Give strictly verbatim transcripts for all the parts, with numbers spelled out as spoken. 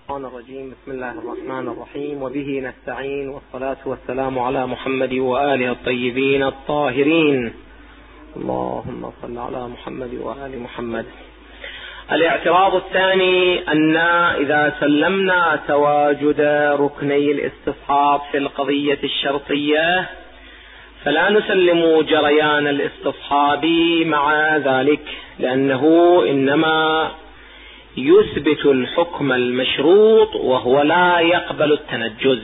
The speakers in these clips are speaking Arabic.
الشيطان الرجيم. بسم الله الرحمن الرحيم، وبه نستعين، والصلاة والسلام على محمد وآله الطيبين الطاهرين. اللهم صل على محمد وآل محمد. الاعتراض الثاني أن إذا سلمنا تواجد ركني الاستصحاب في القضية الشرطية فلا نسلم جريان الاستصحاب مع ذلك، لأنه إنما يثبت الحكم المشروط وهو لا يقبل التنجز.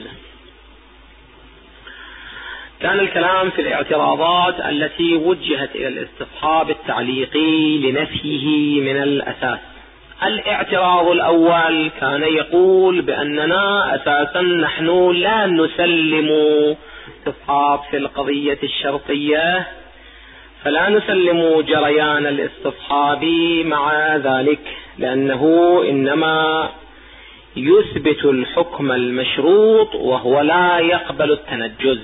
كان الكلام في الاعتراضات التي وجهت إلى الاستصحاب التعليقي لنفيه من الأساس. الاعتراض الأول كان يقول بأننا أساسا نحن لا نسلم استصحاب في القضية الشرطية، فلا نسلم جريان الاستصحاب مع ذلك، لأنه إنما يثبت الحكم المشروط وهو لا يقبل التنجز.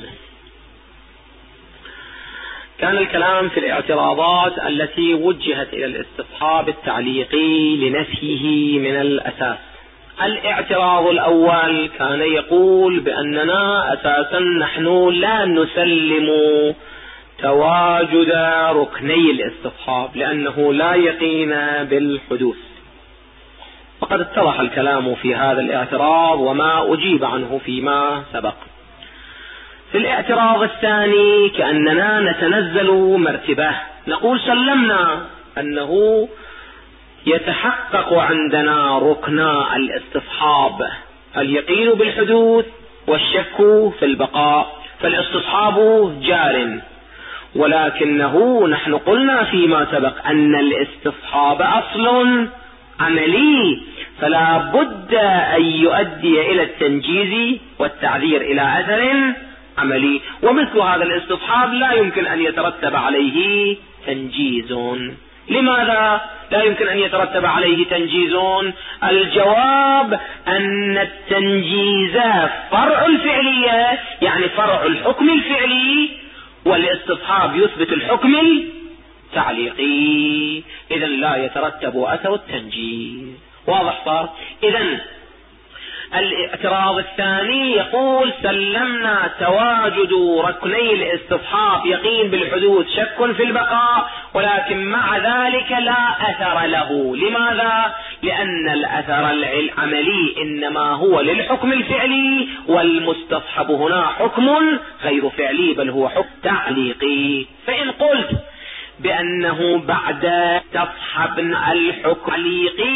كان الكلام في الاعتراضات التي وجهت إلى الاستصحاب التعليقي لنفيه من الأساس. الاعتراض الأول كان يقول بأننا أساسا نحن لا نسلم تواجد ركني الاستصحاب لأنه لا يقين بالحدوث، وقد اتضح الكلام في هذا الاعتراض وما أجيب عنه فيما سبق. في الاعتراض الثاني كأننا نتنزل مرتبة، نقول سلمنا أنه يتحقق عندنا ركنا الاستصحاب اليقين بالحدوث والشك في البقاء، فالاستصحاب جار، ولكنه نحن قلنا فيما سبق أن الاستصحاب أصل عملي، فلا بد أن يؤدي إلى التنجيز والتعذير إلى أثر عملي، ومثل هذا الاستصحاب لا يمكن أن يترتب عليه تنجيز. لماذا لا يمكن أن يترتب عليه تنجيز؟ الجواب أن التنجيز فرع الفعلية، يعني فرع الحكم الفعلي، والاستصحاب يثبت الحكم التعليقي، إذن لا يترتب أثر التنجيز. واضح صار؟ إذن الاعتراض الثاني يقول سلمنا تواجد ركني الاستصحاب يقين بالحدوث شك في البقاء، ولكن مع ذلك لا أثر له. لماذا؟ لأن الأثر العملي إنما هو للحكم الفعلي، والمستصحب هنا حكم غير فعلي بل هو حكم تعليقي. فإن قلت بأنه بعد تصحب الحكم التعليقي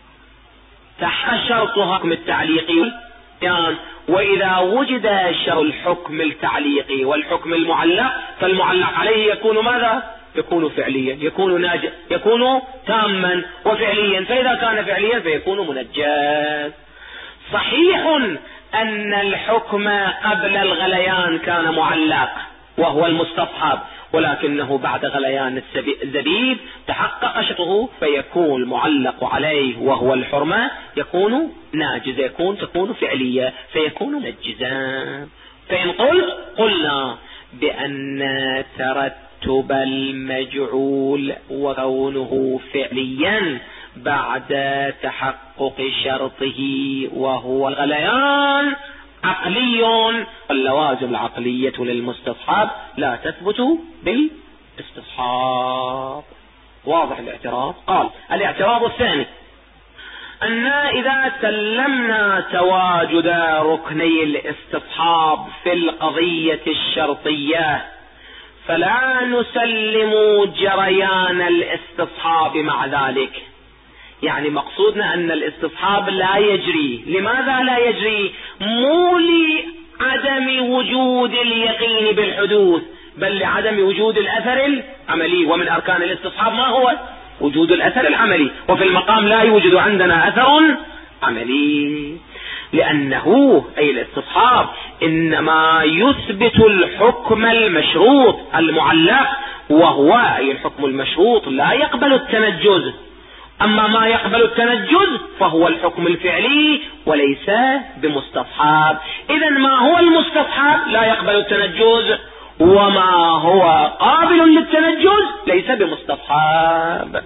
شرط حكم التعليقي، وإذا وجد شرط الحكم التعليقي والحكم المعلق فالمعلق عليه يكون ماذا؟ يكون فعليا، يكون ناجح، يكون تاما وفعليا، فإذا كان فعليا فيكون منجز. صحيح أن الحكم قبل الغليان كان معلق وهو المستصحب، ولكنه بعد غليان الزبيب تحقق شرطه فيكون المعلق عليه وهو الحرمة يكون ناجزا، يكون تكون فعلية فيكون منجزا. فإن قلت قلنا بأن ترتب المجعول وكونه فعليا بعد تحقق شرطه وهو الغليان عقلي، واللوازم العقلية للمستصحاب لا تثبت بالاستصحاب. واضح الاعتراض؟ قال الاعتراض الثاني أن إذا سلمنا تواجد ركني الاستصحاب في القضية الشرطية فلا نسلم جريان الاستصحاب مع ذلك، يعني مقصودنا أن الاستصحاب لا يجري. لماذا لا يجري؟ مو لعدم وجود اليقين بالحدوث، بل لعدم وجود الأثر العملي، ومن أركان الاستصحاب ما هو؟ وجود الأثر العملي، وفي المقام لا يوجد عندنا أثر عملي، لأنه أي الاستصحاب إنما يثبت الحكم المشروط المعلق، وهو أي الحكم المشروط لا يقبل التنجز. أما ما يقبل التنجز فهو الحكم الفعلي وليس بمستصحاب. إذن ما هو المستصحاب لا يقبل التنجز، وما هو قابل للتنجز ليس بمستصحاب.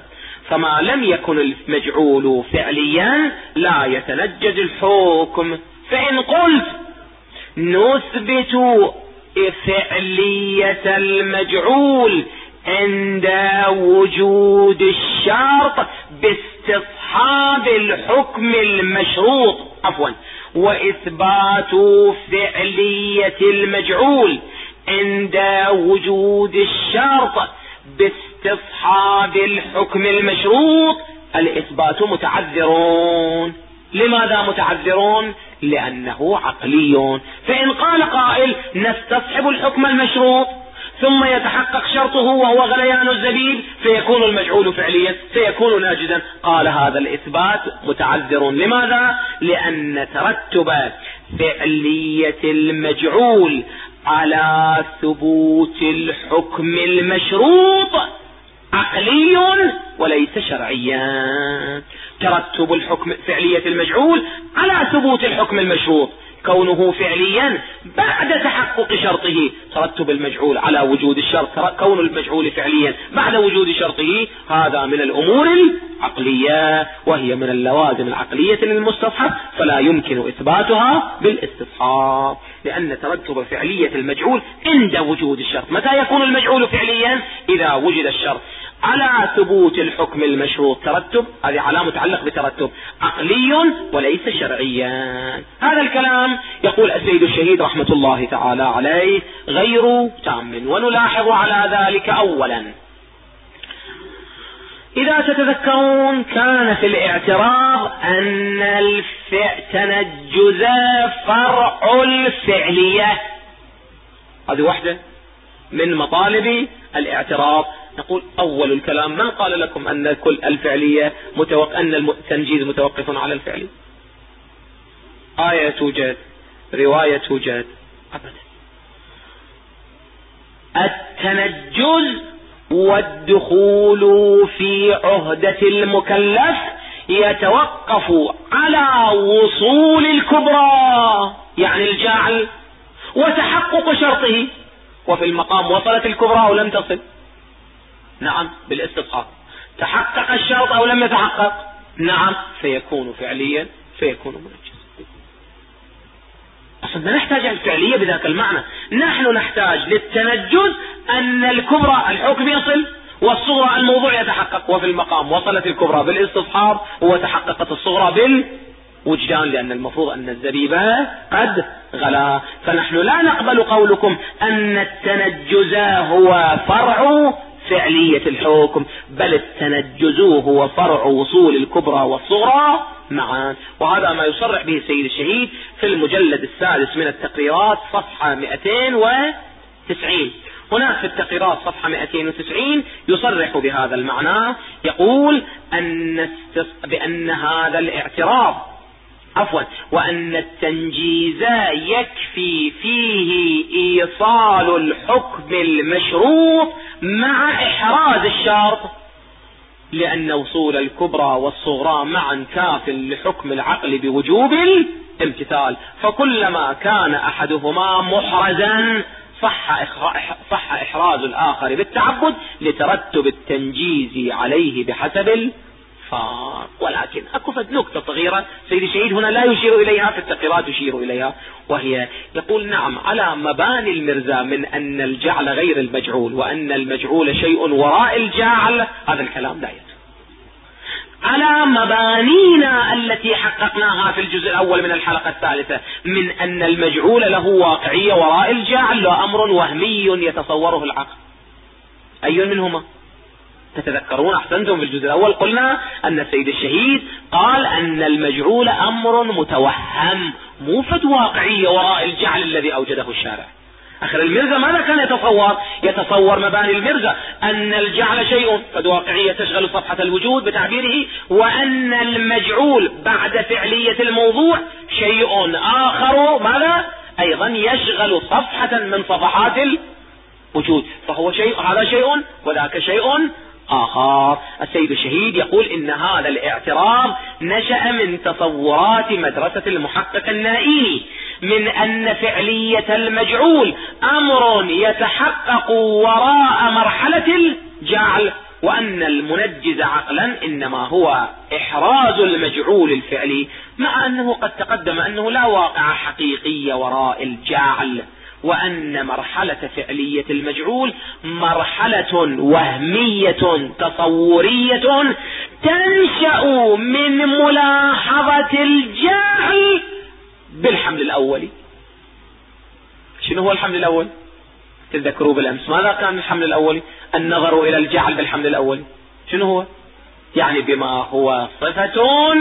فما لم يكن المجعول فعليا لا يتنجز الحكم. فإن قلت نثبت فعلية المجعول عند وجود الشرط باستصحاب الحكم المشروط، عفوا وإثبات فعلية المجعول عند وجود الشرط باستصحاب الحكم المشروط، الإثبات متعذرون. لماذا متعذرون؟ لأنه عقلي. فإن قال قائل نستصحب الحكم المشروط ثم يتحقق شرطه وهو غليان الزبيب فيكون المجعول فعليا فيكون ناجزا، قال هذا الإثبات متعذر. لماذا؟ لأن ترتب فعلية المجعول على ثبوت الحكم المشروط عقلي وليس شرعيا. ترتب الحكم فعلية المجعول على ثبوت الحكم المشروط، كونه فعليا بعد تحقق شرطه. ترتب المجعول على وجود الشرط، كون المجعول فعليا بعد وجود شرطه، هذا من الأمور العقلية وهي من اللوازم العقلية للمستصحب، فلا يمكن إثباتها بالاستصحاب، لأن ترتب فعلية المجعول عند وجود الشرط. متى يكون المجعول فعليا؟ إذا وجد الشرط على ثبوت الحكم المشروط. ترتب هذه علامة متعلق بترتب عقلي وليس شرعيا. هذا الكلام يقول السيد الشهيد رحمة الله تعالى عليه غير تام، ونلاحظ على ذلك أولا إذا تتذكرون كان في الاعتراض أن التنجز فرع الفعلية، هذه واحدة من مطالب الاعتراض. نقول أول الكلام من قال لكم أن كل الفعلية متوقع أن التنجيز متوقف على الفعل؟ آية توجد، رواية توجد، أبدا. التنجز والدخول في عهدة المكلف يتوقف على وصول الكبرى، يعني الجاعل، وتحقق شرطه. وفي المقام وصلت الكبرى أو لم تصل؟ نعم بالاستصحاب. تحقق الشرط أو لم يتحقق؟ نعم، فيكون فعليا فيكون منجزا. أصلا لا نحتاج الفعلية بذاك المعنى، نحن نحتاج للتنجز أن الكبرى الحكم يصل والصغرى الموضوع يتحقق. وفي المقام وصلت الكبرى بالاستصحاب وتحققت الصغرى بالوجدان، لأن المفروض أن الزبيب قد غلا. فنحن لا نقبل قولكم أن التنجز هو فرع فعلية الحكم، بل التنجز هو فرع وصول الكبرى والصغرى معا. وهذا ما يصرح به السيد الشهيد في المجلد السادس من التقريرات صفحة مئتين وتسعين. هناك في التقريرات صفحة مئتين وتسعين يصرح بهذا المعنى، يقول أن بأن هذا الاعتراض عفوا وأن التنجيز يكفي فيه إيصال الحكم المشروط مع إحراز الشرط، لأن وصول الكبرى والصغرى معا كاف لحكم العقل بوجوب الامتثال. فكلما كان أحدهما محرزا صح صح إحراز الآخر بالتعبد لترتب التنجيز عليه بحسب الفار. ولكن أكو فد نقطة صغيرة سيد الشهيد هنا لا يشير إليها، في التقريرات يشير إليها، وهي يقول نعم على مباني المرزا من أن الجعل غير المجعول وأن المجعول شيء وراء الجعل، هذا الكلام لا يتم. على مبانينا التي حققناها في الجزء الأول من الحلقة الثالثة من أن المجعول له واقعية وراء الجعل، له أمر وهمي يتصوره العقل. أي منهما؟ تتذكرون أحسنتم في الجزء الأول قلنا أن السيد الشهيد قال أن المجعول أمر متوهم مو فد واقعية وراء الجعل الذي أوجده الشارع. آخر المرزا ماذا كان يتصور؟ يتصور مباني المرزا أن الجعل شيء فد واقعية تشغل صفحة الوجود بتعبيره، وأن المجعول بعد فعلية الموضوع شيء آخر ماذا؟ أيضا يشغل صفحة من صفحات الوجود، فهو شيء، هذا شيء وذاك شيء آخر. السيد الشهيد يقول إن هذا الاعتراض نشأ من تصورات مدرسة المحقق النائيني من أن فعلية المجعول أمر يتحقق وراء مرحلة الجعل، وأن المنجز عقلا إنما هو إحراز المجعول الفعلي، مع أنه قد تقدم أنه لا واقع حقيقية وراء الجعل، وأن مرحلة فعلية المجعول مرحلة وهمية تصورية تنشأ من ملاحظة الجعل بالحمل الأولي. شنو هو الحمل الأول؟ تذكروا بالأمس ماذا كان الحمل الأولي؟ النظر إلى الجعل بالحمل الأولي شنو هو؟ يعني بما هو صفة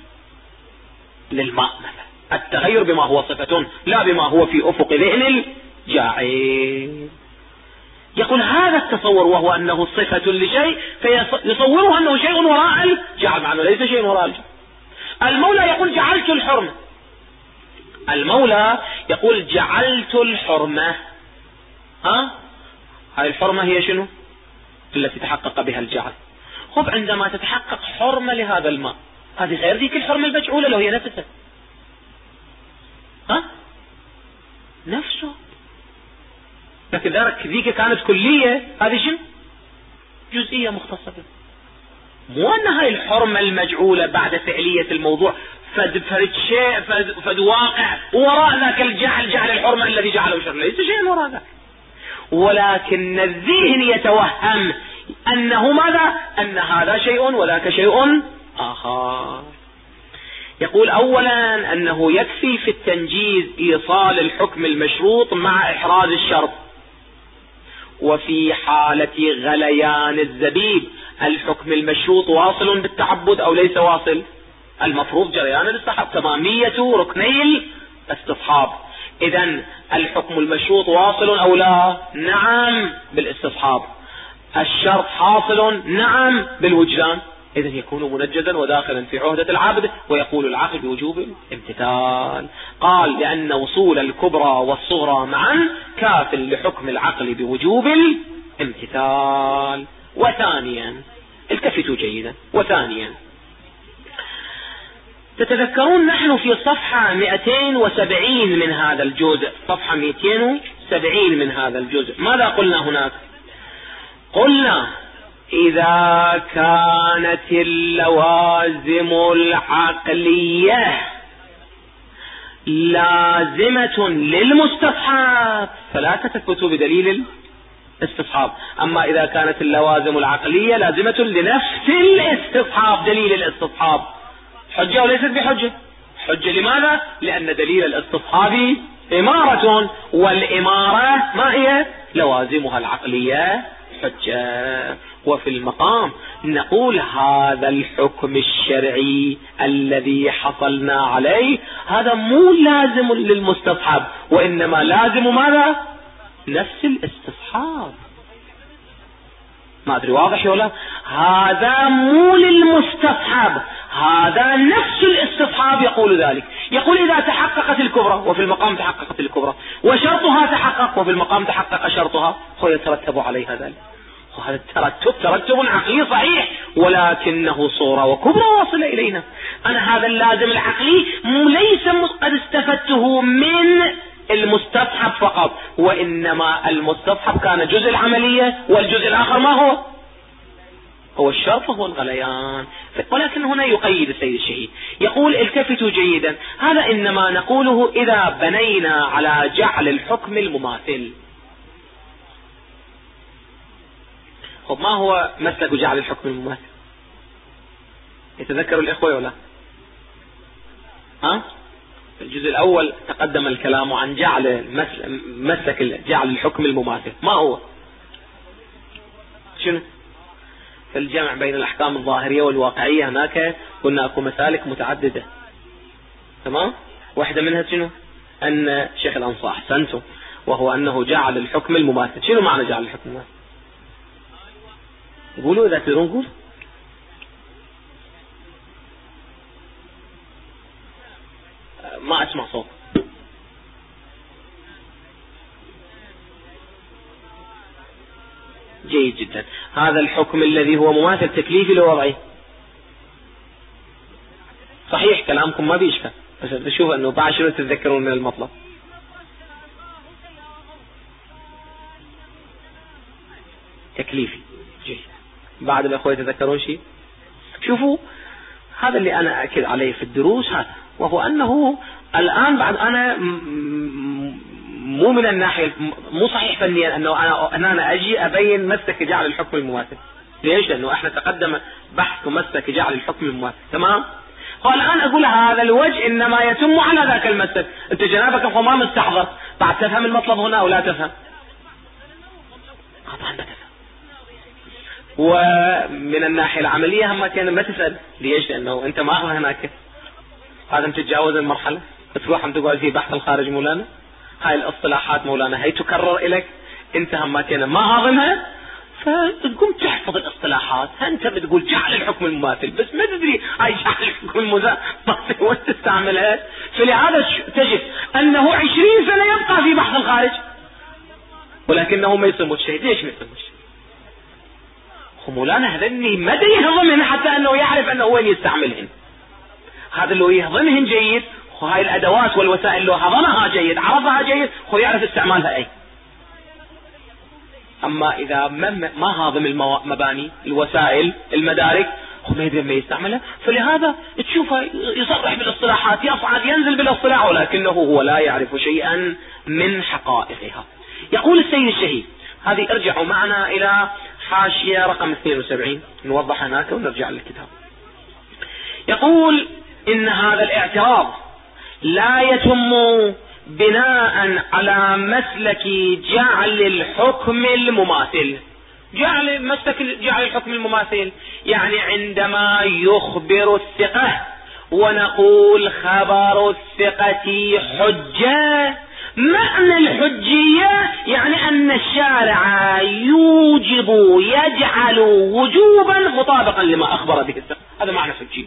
للماء مثلا، التغير بما هو صفة لا بما هو في أفق ذهن الجاعل. يقول هذا التصور وهو أنه صفة لشيء فيصوره أنه شيء وراء الجعل، مع أنه ليس شيء وراء الجعل. المولى يقول جعلت الحرمة، المولى يقول جعلت الحرمة، ها هاي الحرمة هي شنو؟ التي تحقق بها الجعل. خب عندما تتحقق حرمة لهذا الماء، هذه غير ذيك الحرمة المجعولة لو هي نفسها، ها نفسه، لكن ذلك ذيك كانت كلية، هذه شنو؟ جزئية مختصة به. مو أن هاي الحرمة المجعولة بعد فعلية الموضوع فد فرد شيء فد, فد واقع وراء ذاك الجعل، جعل الحرمة الذي جعله شر، ليس شيء وراء ذاك، ولكن الذهن يتوهم أنه ماذا؟ أن هذا شيء وذاك شيء آخر. يقول أولا أنه يكفي في التنجيز إيصال الحكم المشروط مع إحراز الشرط، وفي حالة غليان الزبيب الحكم المشروط واصل بالتعبد أو ليس واصل؟ المفروض جريان الاستصحاب، تمامية ركني الاستصحاب. إذن الحكم المشروط واصل أو لا؟ نعم بالاستصحاب. الشرط حاصل؟ نعم بالوجدان. إذن يكون منجزا وداخلا في عهدة العبد، ويقول العقل بوجوب الامتثال. قال لأن وصول الكبرى والصغرى معا كاف لحكم العقل بوجوب الامتثال. وثانيا التفتوا جيدا، وثانيا تتذكرون نحن في صفحة مئتين وسبعين من هذا الجزء، صفحة مئتين وسبعين من هذا الجزء، ماذا قلنا هناك؟ قلنا إذا كانت اللوازم العقلية لازمة للمستصحاب فلا تثبت بدليل الاستصحاب، أما إذا كانت اللوازم العقلية لازمة لنفس الاستصحاب دليل الاستصحاب حجة وليست بحجة. حجة لماذا؟ لأن دليل الاستصحاب إمارة، والإمارة ما هي؟ لوازمها العقلية حجة. وفي المقام نقول هذا الحكم الشرعي الذي حصلنا عليه هذا مو لازم للمستصحب، وإنما لازم ماذا؟ نفس الاستصحاب. ما أدري واضح ولا؟ هذا مو للمستصحب، هذا نفس الاستصحاب يقول ذلك. يقول إذا تحققت الكبرى وفي المقام تحققت الكبرى وشرطها تحقق وفي المقام تحقق شرطها فيترتب عليها ذلك. وهذا الترتب ترتب عقلي صحيح، ولكنه صورة وكبرى واصلة إلينا. أنا هذا اللازم العقلي ليس قد استفدته من المستصحب فقط، وإنما المستصحب كان جزء العملية والجزء الآخر ما هو؟ هو الشرط وهو الغليان. ولكن هنا يقيد السيد الشهيد، يقول التفتوا جيدا، هذا إنما نقوله إذا بنينا على جعل الحكم المماثل. طب ما هو مسلك جعل الحكم المماثل؟ يتذكروا الإخوة ولا؟ ها؟ في الجزء الأول تقدم الكلام عن جعل مسلك جعل الحكم المماثل، ما هو؟ شنو؟ في الجمع بين الأحكام الظاهرية والواقعية هناك قلنا أكو مسالك متعددة، تمام؟ واحدة منها شنو؟ أن شيخ الأنصاح أحسنتم، وهو أنه جعل الحكم المماثل. شنو معنى جعل الحكم المماثل؟ قولوا إذا تدرون قول. ما أسمع صوت. جيد جدا. هذا الحكم الذي هو مماثل تكليفي لوضعي، صحيح كلامكم ما بيشفى، بس بشوف أنه بعد شنو تتذكرون من المطلب. تكليفي. جيد. بعد الأخوة يتذكرون شيء. شوفوا هذا اللي أنا أكد عليه في الدروس هذا، وهو أنه الآن بعد أنا مو من الناحية مو صحيح فنيا أنه أنا, أن أنا أجي أبين مسلك جعل الحكم المماثل. ليش؟ لأنه إحنا تقدم بحث مسلك جعل الحكم المماثل، تمام؟ والآن أقول هذا الوجه إنما يتم على ذاك المسلك. أنت جنابك أخو ما مستحضر، بعد تفهم المطلب هنا ولا تفهم؟ طبعا ما تفهم. ومن الناحية العملية هم كان ما تسأل. ليش؟ لأنه أنت ما هو هناك، هذا تتجاوز المرحلة تروح عم تقعد في بحث الخارج مولانا. هاي الاصطلاحات مولانا هي تكرر إليك، أنت هم كان ما هاضمها، فتقوم تحفظ الاصطلاحات. أنت بتقول جعل الحكم المماثل بس ما تدري هاي جعل الحكم المماثل وين تستعملها. فلهذا تجد أنه عشرين سنة يبقى في بحث الخارج ولكنه ما يسمى الشيء. ليش ما يسمى الشيء؟ مولانا هذني ما يهضمهن حتى أنه يعرف أنه وين يستعملهن. هذا اللي يهضمهن جيد، وهاي الأدوات والوسائل اللي هضمها جيد عرفها جيد هو يعرف استعمالها أي. أما إذا ما هاضم المباني الوسائل المدارك هو ما يدري ما يستعملها. فلهذا تشوفه يصرح بالاصطلاحات، يصعد ينزل بالاصطلاح، ولكنه هو لا يعرف شيئا من حقائقها. يقول السيد الشهيد، هذه ارجعوا معنا إلى حاشية رقم اثنين وسبعين نوضح هناك ونرجع للكتاب. يقول إن هذا الاعتراض لا يتم بناء على مسلك جعل الحكم المماثل. جعل مسلك جعل الحكم المماثل يعني عندما يخبر الثقة ونقول خبر الثقة حجة، معنى الحجية يعني أن الشارع يوجب يجعل وجوبا مطابقا لما أخبر به الثقة. هذا معنى حجية.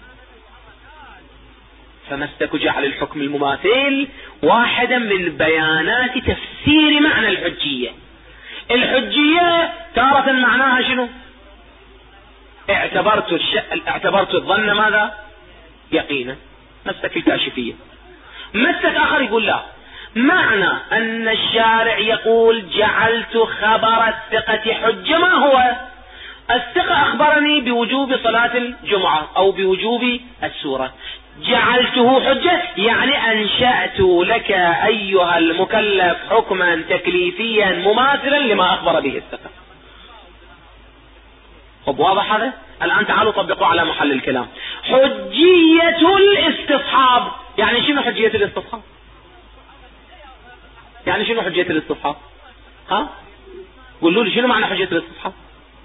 فمسلك جعل الحكم المماثل واحدا من بيانات تفسير معنى الحجية. الحجية تارة معناها شنو؟ اعتبرت الش... اعتبرت الظن ماذا؟ يقينا، مسلك الكاشفية. مسلك آخر يقول لا، معنى أن الشارع يقول جعلت خبر الثقة حجة ما هو؟ الثقة أخبرني بوجوب صلاة الجمعة أو بوجوب السورة، جعلته حجة يعني أنشأت لك أيها المكلف حكما تكليفيا مماثلا لما أخبر به الثقة. طب واضح هذا؟ الآن تعالوا طبقوا على محل الكلام. حجية الاستصحاب يعني شنو حجية الاستصحاب؟ يعني شنو حجية الاستصحاب؟ ها؟ قولوا لي شنو معنى حجية الاستصحاب؟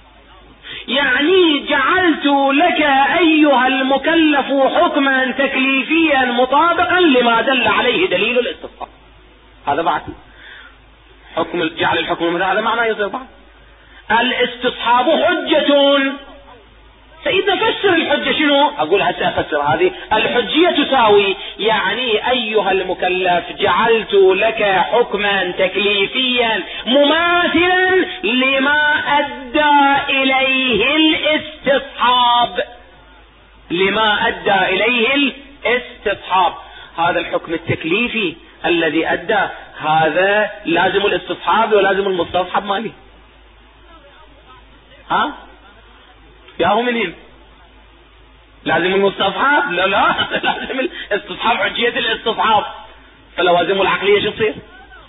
يعني جعلت لك أيها المكلف حكما تكليفيا مطابقا لما دل عليه دليل الاستصحاب. هذا بعد حكم جعل الحكم المماثل، هذا معناه يصير بعد الاستصحاب حجة. سيدنا فسر الحجة شنو؟ أقول هسه أفسر هذه. الحجية تساوي يعني أيها المكلف جعلت لك حكما تكليفيا مماثلا لما أدى إليه الاستصحاب، لما أدى إليه الاستصحاب. هذا الحكم التكليفي الذي أدى هذا لازم الاستصحاب ولازم المستصحب مالي. ها؟ ياهو منهم لازم المستصحاب؟ لا لا لازم الاستصحاب، حجية الاستصحاب. فلوازم العقلية شو تصير؟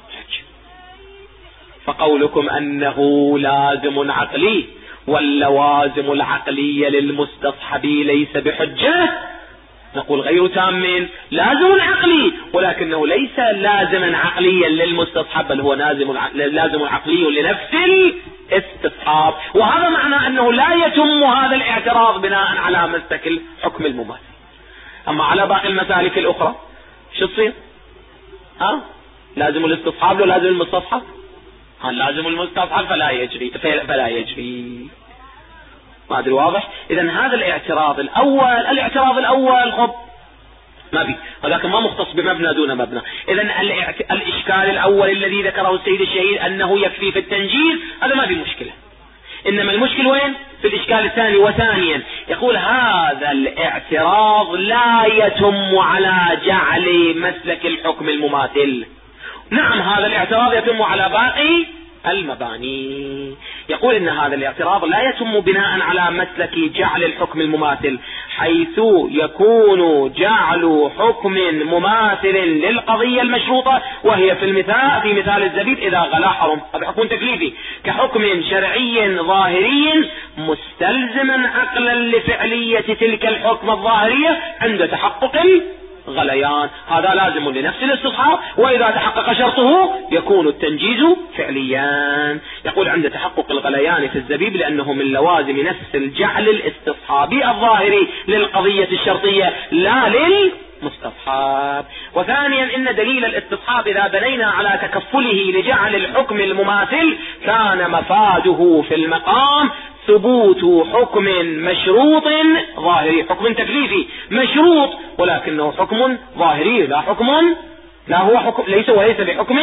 فقولكم أنه لازم عقلي واللوازم العقلية للمستصحب ليس بحجة، نقول غير تام. لازم عقلي ولكنه ليس لازما عقليا للمستصحب، بل هو لازم لازم عقلي لنفس الاستصحاب. وهذا معنى أنه لا يتم هذا الاعتراض بناء على مسلك الحكم المماثل. أما على باقي المسالك الأخرى شو تصير؟ ها؟ لازم الاستصحاب ولازم المستصحب؟ ها لازم المستصحب فلا يجري فلا يجري. ما أدري واضح؟ إذن هذا الاعتراض الأول، الاعتراض الأول خب ما بي، ولكن ما مختص بمبنى دون مبنى. إذن الإشكال الأول الذي ذكره السيد الشهيد أنه يكفي في التنجيل، هذا ما في مشكلة. إنما المشكل وين؟ في الإشكال الثاني. وثانيا يقول هذا الاعتراض لا يتم على جعل مسلك الحكم المماثل. نعم هذا الاعتراض يتم على باقي المباني. يقول إن هذا الاعتراض لا يتم بناء على مسلك جعل الحكم المماثل، حيث يكون جعل حكم مماثل للقضية المشروطة، وهي في المثال في مثال الزبيب إذا غلا حرم، هذا حكم تكليفي، كحكم شرعي ظاهري مستلزما عقلا لفعلية تلك الحكم الظاهرية عند تحقق غليان. هذا لازم لنفس الاستصحاب، وإذا تحقق شرطه يكون التنجيز فعليا. يقول عند تحقق الغليان في الزبيب لأنه من لوازم نفس الجعل الاستصحابي الظاهري للقضية الشرطية لا للمستصحاب. وثانيا إن دليل الاستصحاب إذا بنينا على تكفله لجعل الحكم المماثل كان مفاده في المقام ثبوت حكم مشروط ظاهري، حكم تكليفي مشروط ولكنه حكم ظاهري لا حكم لا هو حكم ليس وليس بحكم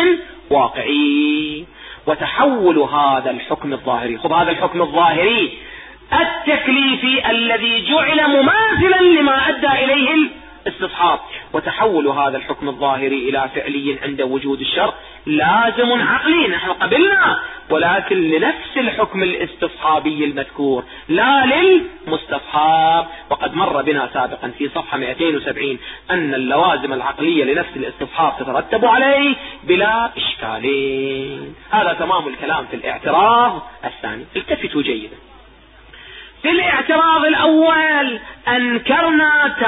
واقعي. وتحول هذا الحكم الظاهري، خب هذا الحكم الظاهري التكليفي الذي جعل مماثلا لما أدى إليه الاستصحاب، وتحول هذا الحكم الظاهري إلى فعلي عند وجود الشرط لازم عقلي، نحن قبلنا، ولكن لنفس الحكم الاستصحابي المذكور لا للمستصحاب. وقد مر بنا سابقا في صفحة مئتين وسبعين أن اللوازم العقلية لنفس الاستصحاب تترتب عليه بلا إشكالين. هذا تمام الكلام في الاعتراض الثاني. التفتوا جيدا. في الاعتراض الأول أنكرنا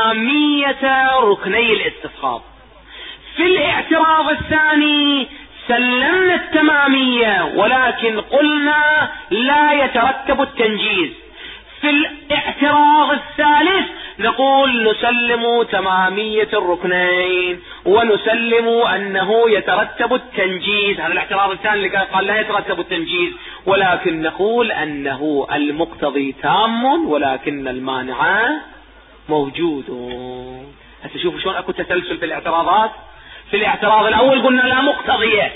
تمامية ركني الاستصحاب، في الاعتراض الثاني سلمنا التمامية ولكن قلنا لا يترتب التنجيز. في الاعتراض الثالث نقول نسلم تمامية الركنين ونسلم أنه يترتب التنجيز. هذا الاعتراض الثاني اللي قال لا يترتب التنجيز، ولكن نقول أنه المقتضي تام ولكن المانع موجود. هسه شوفوا شلون أكو تسلسل في الاعتراضات. في الاعتراض الأول قلنا لا مقتضية،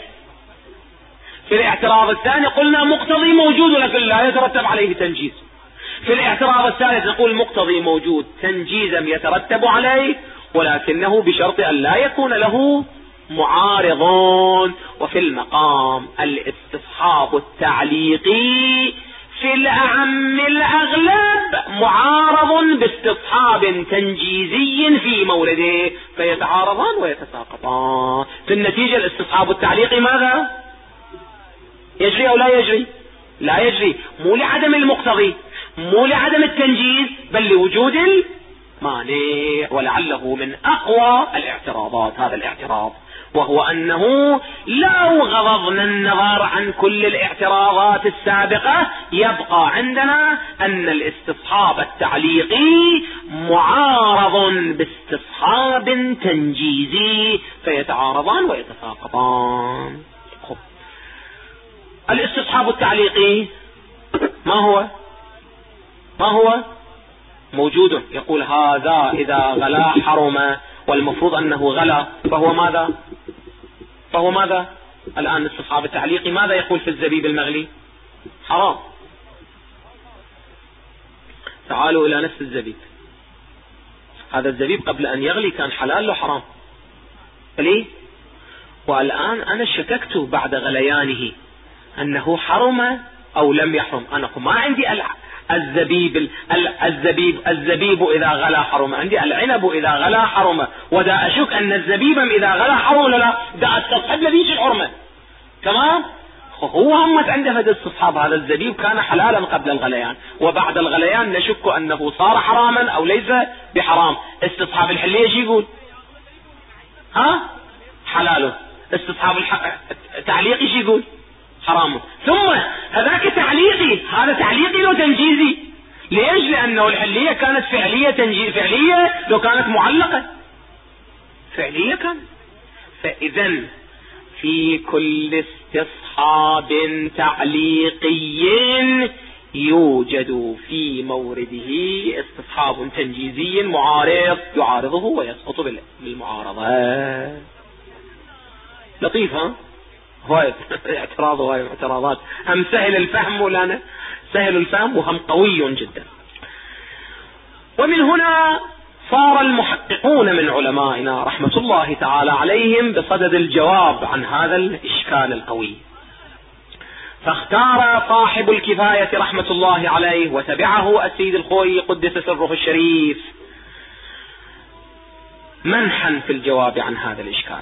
في الاعتراض الثاني قلنا مقتضي موجود ولكن لا يترتب عليه تنجيز، في الاعتراض الثالث نقول مقتضي موجود تنجيزا يترتب عليه ولكنه بشرط أن لا يكون له معارضون. وفي المقام الاستصحاب التعليقي في الأعم الأغلب معارض باستصحاب تنجيزي في مورده فيتعارضان ويتساقطان. في النتيجة الاستصحاب التعليقي ماذا؟ يجري أو لا يجري؟ لا يجري، مو لعدم المقتضي، مو لعدم التنجيز، بل لوجود المانع. ولعله من أقوى الاعتراضات هذا الاعتراض، وهو أنه لو غضضنا النظر عن كل الاعتراضات السابقة يبقى عندنا أن الاستصحاب التعليقي معارض باستصحاب تنجيزي فيتعارضان ويتساقطان. الاستصحاب التعليقي ما هو؟ ما هو؟ موجود. يقول هذا إذا غلا حرم، والمفروض أنه غلا، فهو ماذا؟ فهو ماذا؟ الآن الاستصحاب التعليقي ماذا يقول في الزبيب المغلي؟ حرام. تعالوا إلى نفس الزبيب. هذا الزبيب قبل أن يغلي كان حلال له حرام، ليه؟ والآن أنا شككت بعد غليانه أنه حرم أو لم يحرم. أنا ما عندي الزبيب الزبيب الزبيب إذا غلا حرم، عندي العنب إذا غلا حرم، ودا أشك أن الزبيب إذا غلا حرم ولا لا، دا استصحب لذيش الحرمة. تمام؟ هو همت عنده هذا الاستصحاب. هذا الزبيب كان حلالا قبل الغليان، وبعد الغليان نشك أنه صار حراما أو ليس بحرام. استصحاب الحلية شو يقول؟ ها؟ حلاله. استصحاب التعليقي شو يقول؟ حرامه. ثم هذاك تعليقي، هذا تعليقي لو تنجيزي. ليش؟ لأنه الحلية كانت فعلية تنجيز، فعلية لو كانت معلقة فعلية كان. فإذا في كل استصحاب تعليقي يوجد في مورده استصحاب تنجيزي معارض يعارضه ويسقط بالمعارضة. لطيف ها؟ هواي اعتراض وهاي اعتراضات، هم سهل الفهم ولا سهل الفهم وهم قوي جدا. ومن هنا صار المحققون من علمائنا رحمة الله تعالى عليهم بصدد الجواب عن هذا الإشكال القوي. فاختار صاحب الكفاية رحمة الله عليه وتبعه السيد الخوئي قدس سره الشريف منحا في الجواب عن هذا الإشكال.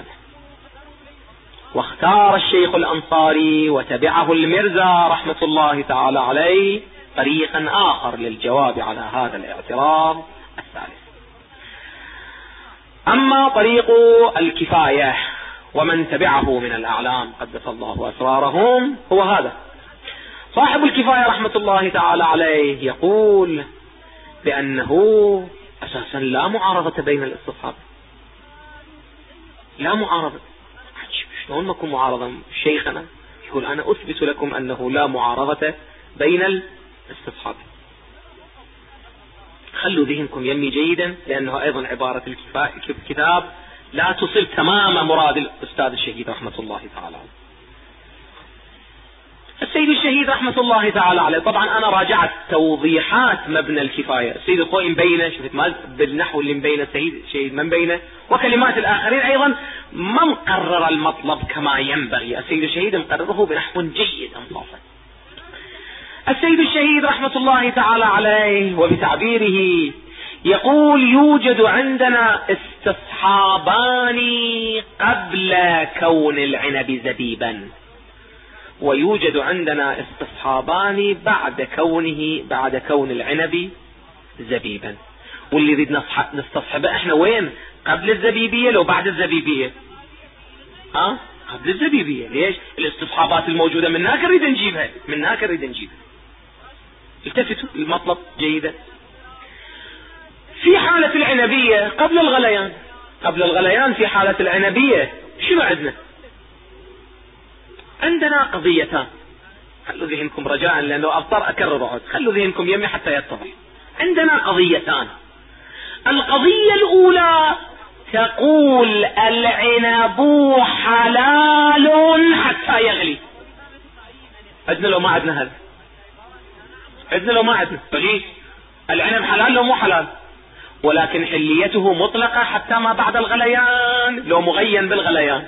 واختار الشيخ الأنصاري وتبعه المرزا رحمة الله تعالى عليه طريقا آخر للجواب على هذا الاعتراض الثالث. أما طريق الكفاية ومن تبعه من الأعلام قدس الله أسرارهم هو هذا. صاحب الكفاية رحمة الله تعالى عليه يقول بأنه أساسا لا معارضة بين الاستصحاب، لا معارضة. شلون ما يكون معارضة؟ شيخنا يقول أنا أثبت لكم أنه لا معارضة بين الاستصحاب. خلوا ذهنكم يمي جيدا، لأنه أيضا عبارة الكتاب لا تصل تمام مراد الأستاذ الشهيد رحمة الله تعالى عليه. السيد الشهيد رحمة الله تعالى عليه، طبعا أنا راجعت توضيحات مبنى الكفاية. السيد الخوئي مبينه، شفت ما بالنحو اللي مبينه السيد الشهيد من بينه، وكلمات الآخرين أيضا ما مقرر المطلب كما ينبغي. السيد الشهيد مقرره بنحو جيد انصافا. السيد الشهيد رحمة الله تعالى عليه وبتعبيره يقول يوجد عندنا استصحابان قبل كون العنب زبيبا، ويوجد عندنا استصحابان بعد كونه بعد كون العنب زبيبا. واللي يريد نستصحبه احنا وين؟ قبل الزبيبية لو بعد الزبيبية؟ ها؟ قبل الزبيبية. ليش؟ الاستصحابات الموجودة من هناك نريد نجيبها، من هناك نريد نجيبها. التفتوا المطلب جيدا. في حالة العنبية قبل الغليان، قبل الغليان في حالة العنبية شنو عندنا؟ عندنا قضيتان. خلوا ذهنكم رجاء، لأنه أضطر أكرر عود، خلوا ذهنكم يمي حتى يتضح. عندنا قضيتان. القضية الأولى تقول العنب حلال حتى يغلي. عندنا لو ما عندنا هذا؟ عندنا لو ما عندنا؟ بغيث العنب حلال لو مو حلال، ولكن حليته مطلقة حتى ما بعد الغليان لو مغين بالغليان.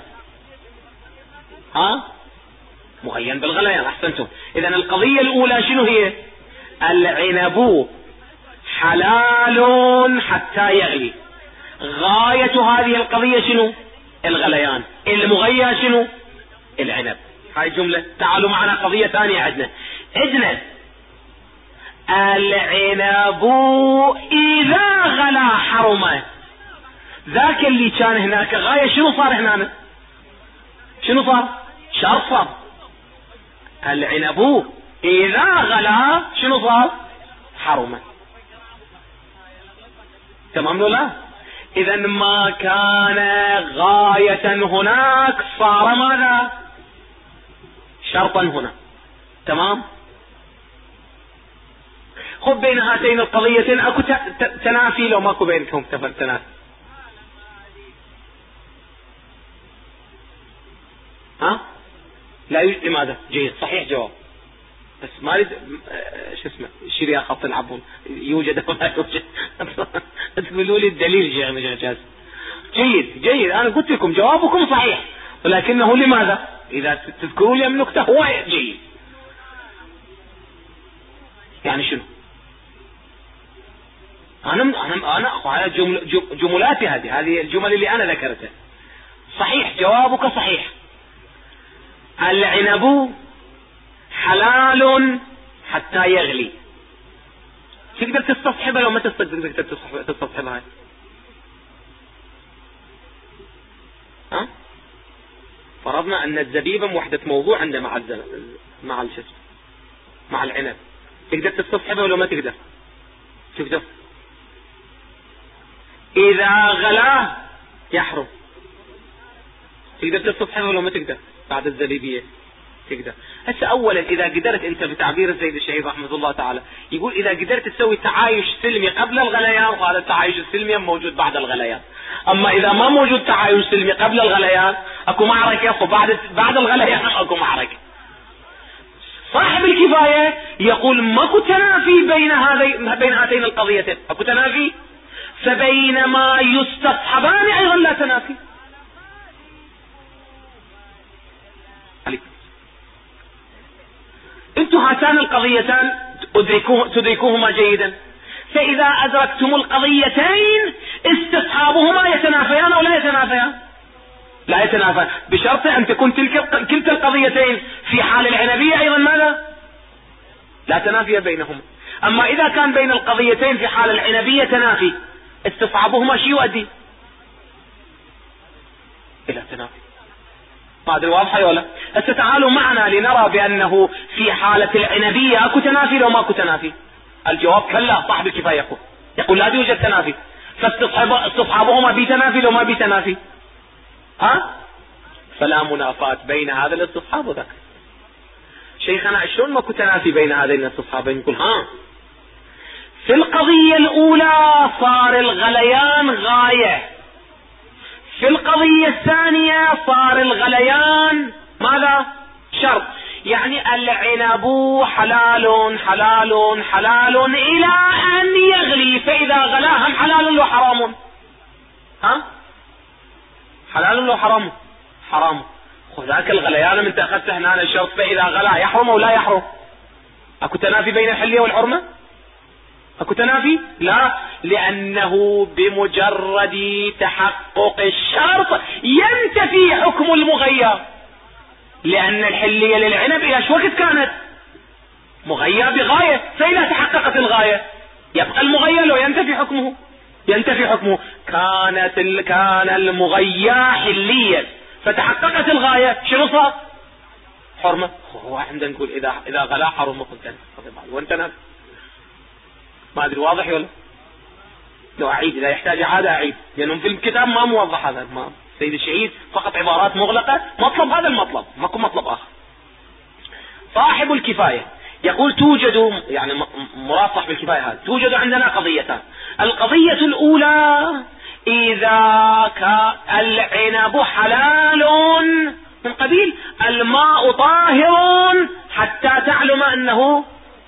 ها؟ مغين بالغليان. أحسنتم. إذن القضية الأولى شنو هي؟ العنب حلال حتى يغلي. غاية هذه القضية شنو؟ الغليان. المغيى شنو؟ العنب. هاي جملة. تعالوا معنا قضية ثانية. عندنا عندنا العنب إذا غلا حرمه. ذاك اللي كان هناك غاية شنو صار هنا؟ شنو صار؟ شرط صار. العنب إذا غلا شنو صار؟ حرمه. تمام لو لا؟ إذا ما كان غاية هناك صار ماذا؟ شرطا هنا. تمام؟ خب بين هاتين القضيتين اكو تنافي لو ماكو بينكم تنافي؟ ها؟ لا يوجد. لماذا؟ جيد. صحيح جواب. بس ما اريد شو اسمه شيل خط العبون يوجد ولا يوجد. تقولوا لي الدليل شيخ جاز. جيد جيد. انا قلت لكم جوابكم صحيح، ولكنه لماذا؟ اذا تذكروا لي من نكته هو جيد. يعني شنو؟ انا انا انا على جمل جملاتي هذه هذه الجمل اللي انا ذكرتها. صحيح جوابك صحيح. العنب حلال حتى يغلي. تقدر تستصحبها لو ما تقدر تستصحبها؟ ها؟ فرضنا ان الزبيبة وحدة موضوع عند مع الزلم مع الجسم مع العنب. تقدر تستصحبها ولا ما تقدر؟ تقدر. اذا غلا يحرم. تقدر تستصحبها ولا ما تقدر؟ بعد الزبيبية تقدر. هسه اولا اذا قدرت انت بتعبير السيد الشهيد رحمه الله تعالى يقول اذا قدرت تسوي تعايش سلمي قبل الغليان، وهذا التعايش السلمي موجود بعد الغليان. اما اذا ما موجود تعايش سلمي قبل الغليان اكو معركة، وبعد بعد الغليان اكو معركة. صاحب الكفاية يقول ماكو تنافي بين هذين بين هاتين القضيتين. اكو تنافي؟ فبينما يستصحبان ايضا لا تنافي. القضيتان أدركوه تدركوهما جيدا. فإذا أدركتم القضيتين استصحابهما يتنافيان أو لا يتنافيان؟ لا يتنافيان، بشرط أن تكون تلك كلتا القضيتين في حال العنبية أيضا ماذا؟ لا تنافي بينهما. أما إذا كان بين القضيتين في حال العنبية تنافي، استصحابهما شيء يؤدي إلى تنافي. ما أدري واضحة ولا؟ هسه تعالوا معنا لنرى بأنه في حالة العنبية أكو تنافي لو ما أكو تنافي. الجواب كلا، صاحب الكفاية يقول يقول لا يوجد تنافي، فاستصحابهما بتنافي لو ما بتنافي، ها؟ فلا منافاة بين هذا الاستصحاب وذاك. شيخنا شلون ماكو تنافي بين هذين الاستصحابين؟ يقول ها، في القضية الأولى صار الغليان غاية، في القضية الثانية صار الغليان ماذا؟ شرط. يعني العنب حلال حلال حلال إلى أن يغلي، فإذا غلا هم حلال لو حرام؟ ها؟ حلال لو حرام؟ حرام. وذاك الغليان من تأخذت هنا الشرط فإذا غلا يحرم أو لا يحرم؟ أكو تنافي بين الحلية والحرمة؟ أكو تنافي؟ لا، لأنه بمجرد تحقق الشرط ينتفي حكم المغير، لأن الحلية للعنب إلى شو وقت كانت مغيرة بغاية، فإذا تحققت الغاية يبقى المغير لو ينتفي حكمه، ينتفي حكمه. كانت ال... كان المغير حلية فتحققت الغاية، شنو صار؟ حرمة. هو عندنا نقول إذا إذا غلا حرمة قلت وانت ناس. ما أدري واضح ولا؟ لو أعيد إذا يحتاج إعادة أعيد، لأنهم في الكتاب ما موضح هذا. ما سيد الشهيد فقط عبارات مغلقة، مطلب هذا المطلب، ماكو مطلب آخر. صاحب الكفاية يقول توجد، يعني مراد صاحب الكفاية هذا، توجد عندنا قضيتان. القضية الأولى إذا كان العنب حلال من قبيل الماء طاهر حتى تعلم أنه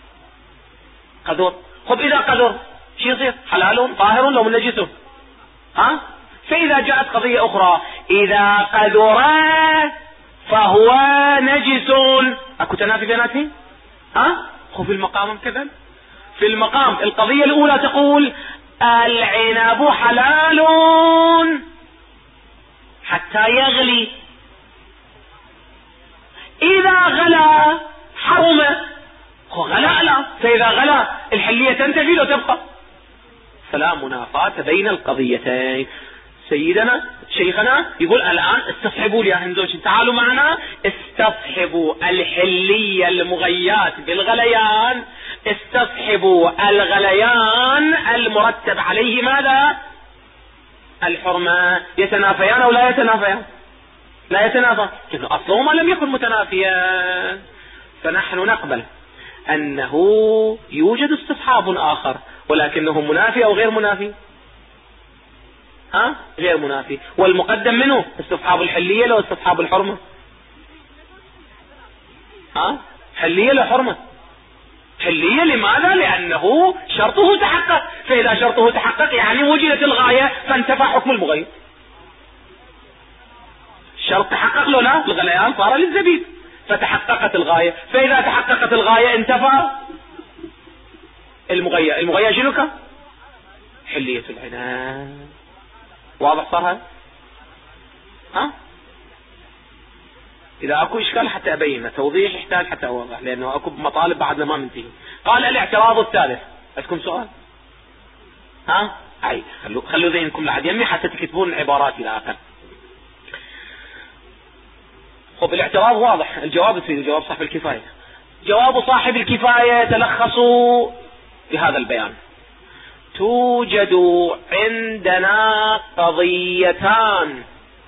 قذر. خب إذا قذر شو يصير؟ حلال طاهر لو من نجسه، ها؟ فإذا جاءت قضية أخرى إذا قذر فهو نجس، أكو تنافي بيناتهم؟ ها؟ خب في المقام كذا، في المقام القضية الأولى تقول العنب حلال حتى يغلي، إذا غلا حرم. غلا لا، فإذا غلا الحلية تنتفي لو تبقى، فلا منافاة بين القضيتين. سيدنا شيخنا يقول الآن استصحبوا لي يا هندوش، تعالوا معنا استصحبوا الحلية المغيات بالغليان، استصحبوا الغليان المرتب عليه ماذا؟ الحرمة. يتنافيان أو لا يتنافيان؟ لا يتنافى، لأنه أصلهما لم يكن متنافيا. فنحن نقبل أنه يوجد استصحاب آخر ولكنه منافي أو غير منافي؟ ها؟ غير منافي. والمقدم منه استصحاب الحلية لو استصحاب الحرمة؟ ها؟ حلية لو حرمة؟ حلية. لماذا؟ لأنه شرطه تحقق، فإذا شرطه تحقق يعني وجدت الغاية فانتفى حكم المغير. الشرط تحقق له لا، الغليان صار للزبيب فتحققت الغاية، فإذا تحققت الغاية انتفى المغير. المغير شنو كان؟ حلية العنان. واضح صار هذا؟ ها؟ إذا أكو إشكال حتى أبينه، توضيح يحتاج حتى أوضح، لأنه أكو مطالب بعدنا ما منتهي. قال الاعتراض الثالث. عندكم سؤال؟ ها؟ عيد خلوا خلوا ذهنكم لعد يمي حتى تكتبون العبارات إلى آخر. خب الاعتراض واضح، الجواب يصير الجواب صاحب الكفاية. جواب صاحب الكفاية يتلخص في هذا البيان. توجد عندنا قضيتان.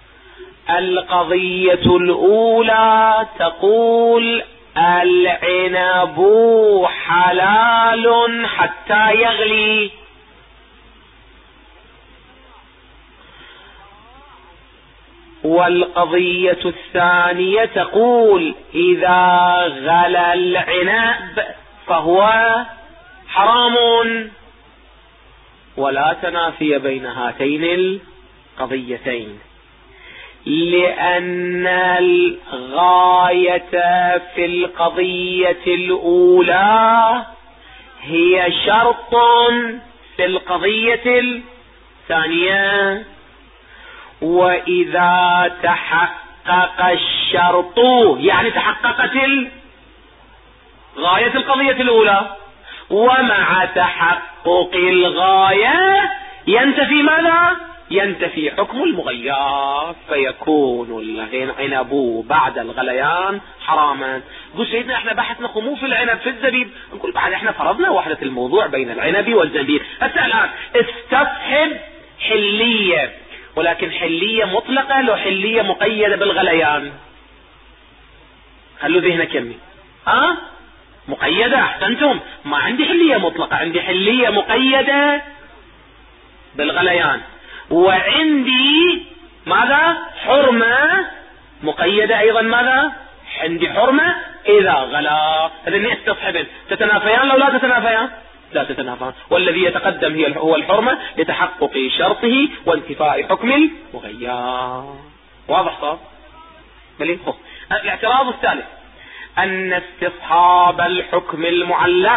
القضية الأولى تقول العنب حلال حتى يغلي، والقضية الثانية تقول إذا غلى العنب فهو حرام، ولا تنافي بين هاتين القضيتين. لأن الغاية في القضية الأولى هي شرط في القضية الثانية، وإذا تحقق الشرط يعني تحققت غاية القضية الأولى، ومع تحقق الغاية ينتفي ماذا؟ ينتفي حكم المغيات، فيكون العنب بعد الغليان حراما. قل سيدنا احنا بحثنا خمو في العنب في الزبيب، نقول بعد احنا فرضنا وحدة الموضوع بين العنب والزبيب. هسه الآن استصحب حلية، ولكن حلية مطلقة لو حلية مقيدة بالغليان. خلوا ذهنك يمي ها مقيدة. احسنتم، ما عندي حلية مطلقة، عندي حلية مقيدة بالغليان، وعندي ماذا؟ حرمة مقيدة ايضا ماذا؟ عندي حرمة اذا غلا. هذين استصحبن تتنافيان لو لا تتنافيان؟ لا تتنافيان. والذي يتقدم هي هو الحرمة لتحقق شرطه وانتفاء حكم المغير. واضح صار؟ مليء. الاعتراض الثالث أن استصحاب الحكم المعلق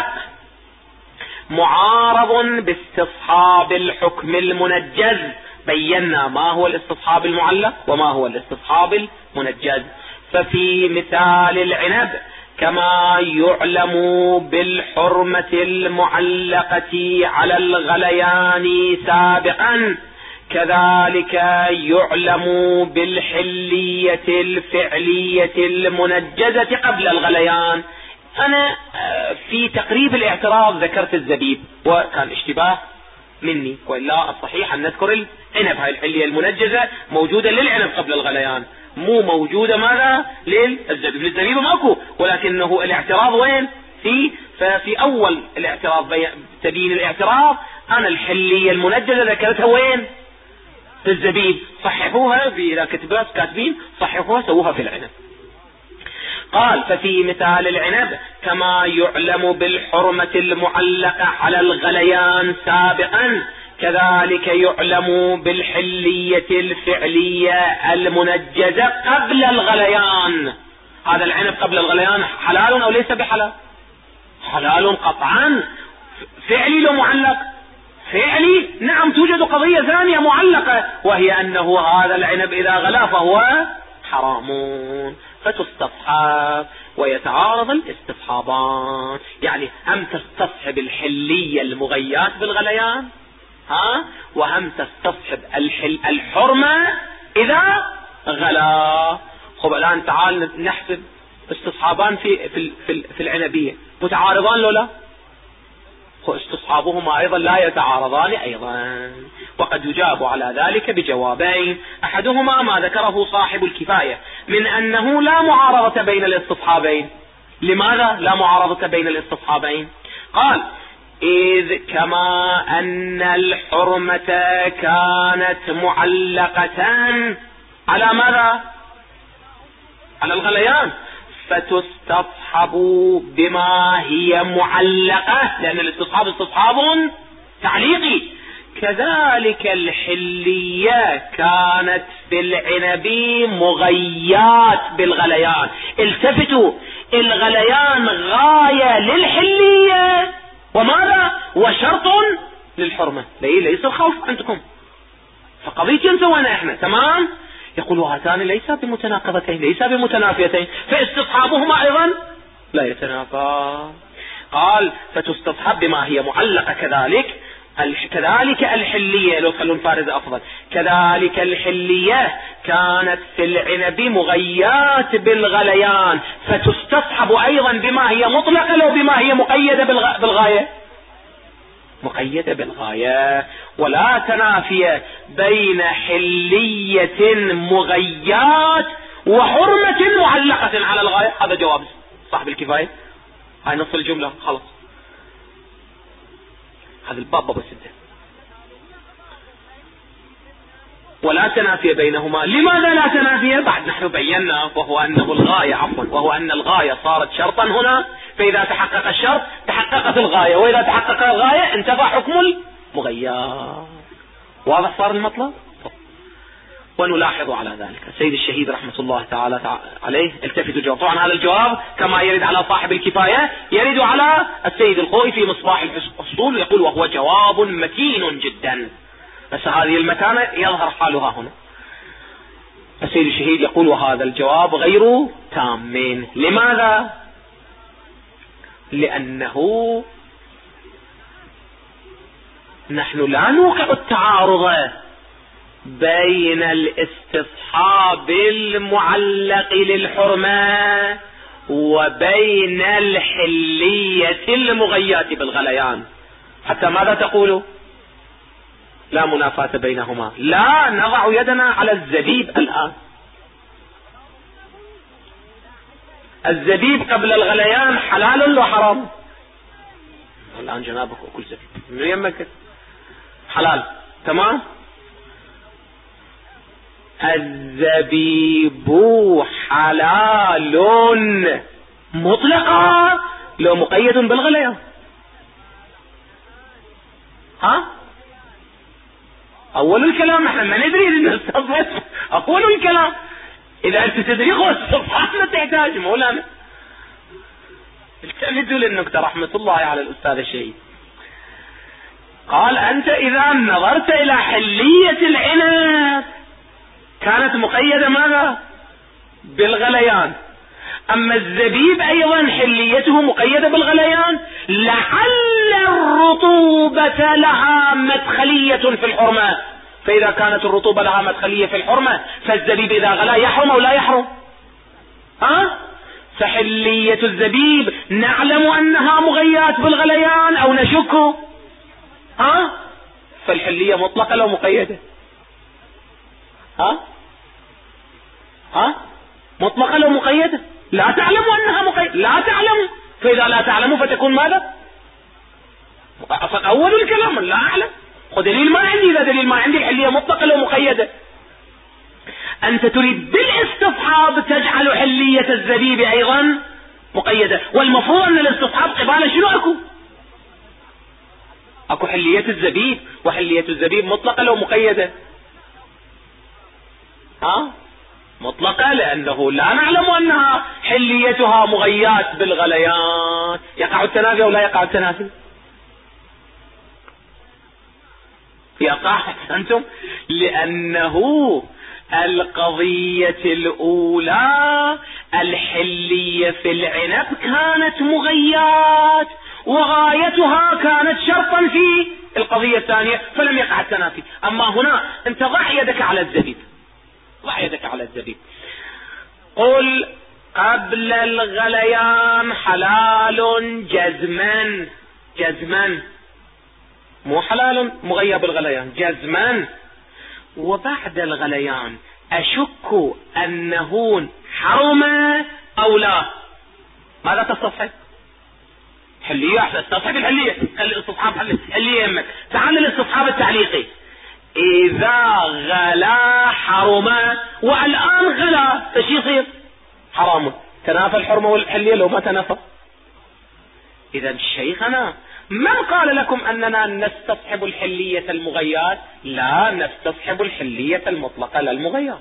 معارض باستصحاب الحكم المنجز. بينا ما هو الاستصحاب المعلق وما هو الاستصحاب المنجز. ففي مثال العنب كما يعلم بالحرمة المعلقة على الغليان سابقا، كذلك يعلم بالحلية الفعلية المنجزة قبل الغليان. أنا في تقريب الاعتراض ذكرت الزبيب وكان اشتباه مني، وإلا الصحيح أن نذكر العنب. هاي الحلية المنجزة موجودة للعنب قبل الغليان، مو موجودة ماذا؟ للزبيب. للزبيب ماكو، ولكنه الاعتراض وين؟ في ففي أول الاعتراض تبين الاعتراض أنا الحلية المنجزة ذكرتها وين؟ في الزبيب. صححوها إذا كتبات كاتبين صححوها سووها في العنب. قال ففي مثال العنب كما يعلم بالحرمة المعلقة على الغليان سابقا، كذلك يعلم بالحلية الفعلية المنجزة قبل الغليان. هذا العنب قبل الغليان حلال أو ليس بحلال؟ حلال قطعا. فعلي لو معلق؟ فعلي نعم. توجد قضية ثانية معلقة، وهي أنه هذا العنب إذا غلا فهو حرام، فتصطحب ويتعارض الاستصحابان. يعني هم تستصحب الحلية المغيات بالغليان ها، وهم تستصحب الحل الحرمة إذا غلا. خب الآن تعال نحسب استصحابان في في في, في العنبية متعارضان لو لا؟ استصحابهما أيضا لا يتعارضان أيضا. وقد يجاب على ذلك بجوابين. أحدهما ما ذكره صاحب الكفاية من أنه لا معارضة بين الاستصحابين. لماذا لا معارضة بين الاستصحابين؟ قال إذ كما أن الحرمة كانت معلقة على ماذا؟ على الغليان، فتصطحب بما هي معلقة، لأن الاستصحاب استصحاب تعليقي. كذلك الحلية كانت في العنب مغيات بالغليان. التفتوا، الغليان غاية للحلية وماذا؟ وشرط للحرمة. ليس الخوف عندكم، فقضيتين سوينا احنا تمام. يقول هاتان ليس بمتناقضتين، ليس بمتنافيتين، فاستصحابهما ايضا لا يتنافى. قال فتصطحب بما هي معلقة. كذلك كذلك الحلية، لو خلوا الفارز افضل، كذلك الحلية كانت في العنب مغيات بالغليان، فتصطحب ايضا بما هي مطلقة لو بما هي مقيدة بالغاية، مقيدة بالغاية. ولا تنافي بين حلية مغيات وحرمة معلقة على الغاية. هذا جواب صاحب الكفاية. هاي نص الجملة خلص. هذا الباب باب الستة. ولا تنافي بينهما. لماذا لا تنافي؟ بعد نحن بينا وهو أنه الغاية عفوا وهو أن الغاية صارت شرطا هنا، فإذا تحقق الشرط تحققت الغاية، وإذا تحقق الغاية انتفى حكم المغير. واضح صار المطلب؟ ونلاحظ على ذلك. السيد الشهيد رحمة الله تعالى عليه التفتوا الجواب. طبعا هذا الجواب كما يرد على صاحب الكفاية يرد على السيد الخوئي في مصباح الأصول، يقول وهو جواب متين جدا، بس هذه المتانة يظهر حالها هنا. السيد الشهيد يقول وهذا الجواب غير تام. لماذا؟ لأنه نحن لا نوقع التعارض بين الاستصحاب المعلق للحرمة وبين الحلية المغياة بالغليان. حتى ماذا تقول؟ لا منافاة بينهما. لا نضع يدنا على الزبيب الآن. الزبيب قبل الغليان حلال ولا حرام؟ الآن جنابك أكل زبيب من يمك حلال، تمام. الزبيب حلال مطلقا لو مقيد بالغليان. ها أول الكلام نحن ما ندري نستصحب. أقول الكلام إذا أنت تدري خو الصفحات لا تحتاج مولانا. التفتوا للنكتة رحمة الله على الأستاذ الشهيد. قال أنت إذا نظرت إلى حلية العنب كانت مقيدة ماذا؟ بالغليان. أما الزبيب أيضا حليته مقيدة بالغليان، لعل الرطوبة لها مدخلية في الحرمة. فإذا كانت الرطوبة لها مدخلية في الحرمة فالزبيب إذا غلا يحرم أو لا يحرم؟ ها؟ فحلية الزبيب نعلم أنها مغيات بالغليان أو نشك؟ ها؟ فالحلية مطلقة لو مقيدة؟ ها؟ ها؟ مطلقة لو مقيدة؟ لا تعلم أنها مقيدة، لا تعلم. فإذا لا تعلم فتكون ماذا؟ أصلا أول الكلام لا أعلم. خذ دليل ما عندي. إذا دليل ما عندي الحلية مطلقة لو مقيدة. أنت تريد بالاستصحاب تجعل حلية الزبيب أيضا مقيدة، والمفروض أن الاستصحاب قبالة شنو أكو؟ أكو حلية الزبيب، وحلية الزبيب مطلقة لو مقيدة؟ ها؟ مطلقة، لأنه لا نعلم أنها حليتها مغيات بالغليان. يقع التنافي أو لا يقع التنافي؟ يقع. أنتم لأنه القضية الأولى الحلية في العنب كانت مغيات وغايتها كانت شرطا في القضية الثانية فلم يقع التنافي. أما هنا أنت ضع يدك على الزبيب، ضع يدك على الزبيب. قل قبل الغليان حلال جزما، جزما مو حلال مغيب الغليان، جزما. وبعد الغليان أشك أنه حرم أو لا. ماذا تستصحب؟ حلية أحسن. استصحب الحلية، الاستصحاب حلية. حلية يمك. تعال الاستصحاب التعليقي. إذا غلا حرم، والآن غلا فش يصير؟ حرام. تنافى الحرمة والحلية لو ما تنافى. إذا شيخنا من قال لكم أننا نستصحب الحلية المغيات؟ لا، نستصحب الحلية المطلقة لا المغيات.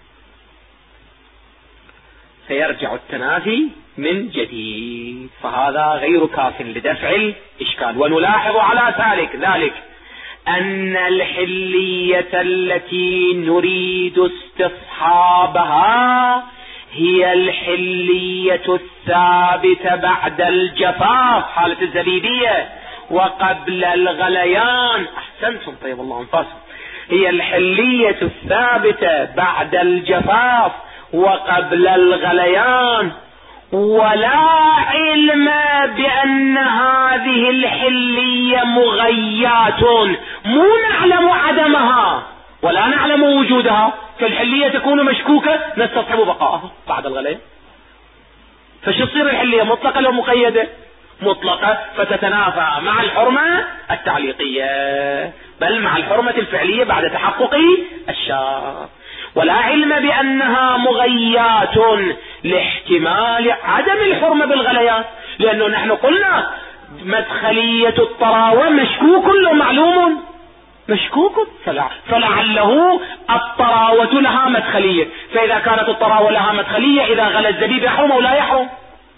سيرجع التنافي من جديد، فهذا غير كاف لدفع الإشكال. ونلاحظ على ذلك ذلك أن الحلية التي نريد استصحابها هي الحلية الثابتة بعد الجفاف، حالة الزبيبية، وقبل الغليان. أحسنتم، طيب الله أنفاسكم. هي الحلية الثابتة بعد الجفاف وقبل الغليان، ولا علم بأن هذه الحلية مغيات، مو نعلم عدمها ولا نعلم وجودها. فالحلية تكون مشكوكة نستصحب بقاءها بعد الغليان. فش تصير الحلية؟ مطلقة لو مقيدة؟ مطلقة، فتتنافى مع الحرمة التعليقية بل مع الحرمة الفعلية بعد تحقق الشرط. ولا علم بأنها مغيات لاحتمال عدم الحرمة بالغليان، لأنه نحن قلنا مدخلية الطراوة مشكوك ومعلوم. مشكوك، فلعله الطراوة لها مدخلية. فإذا كانت الطراوة لها مدخلية، إذا غلى الزبيب يحرم أو لا يحرم؟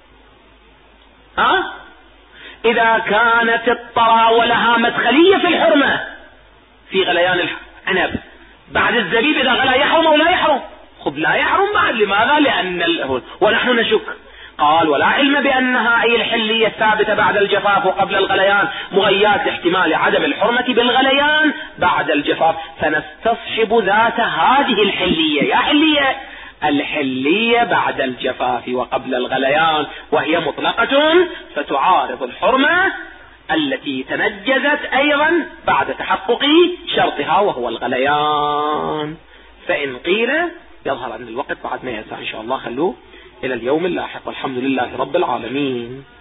أه؟ إذا كانت الطراوة لها مدخلية في الحرمة في غليان العنب، بعد الزبيب إذا غلى يحرم أو لا يحرم؟ خب لا يحرم بعد. لماذا؟ لأن ال... ونحن نشك. قال ولا علم بأنها أي الحلية الثابتة بعد الجفاف وقبل الغليان مغيات لاحتمال عدم الحرمة بالغليان بعد الجفاف، فنستصحب ذات هذه الحلية. يا حلية الحلية بعد الجفاف وقبل الغليان، وهي مطلقة فتعارض الحرمة التي تنجزت أيضا بعد تحقق شرطها وهو الغليان. فإن قيل يظهر أن الوقت بعد ما يسعى إن شاء الله، خلوه إلى اليوم اللاحق، والحمد لله رب العالمين.